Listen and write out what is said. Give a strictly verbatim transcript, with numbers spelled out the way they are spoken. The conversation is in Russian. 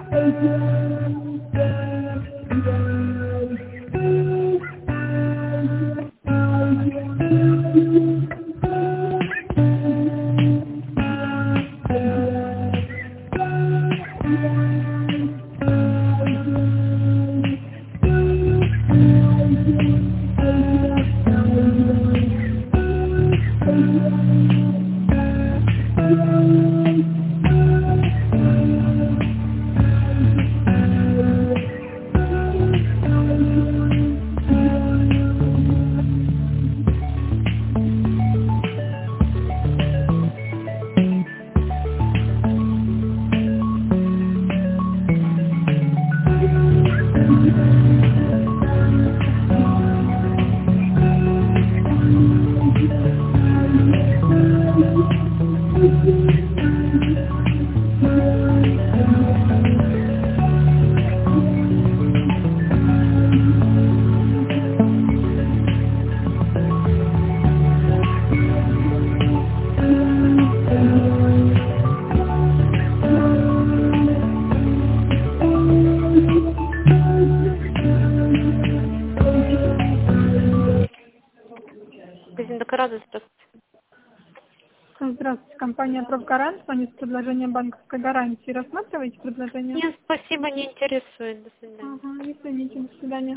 Здравствуйте, компания «Профгарант». Звонит с предложением банковской гарантии. Рассматриваете предложение? Нет, спасибо, не интересует. До свидания. Ага, извините, до свидания.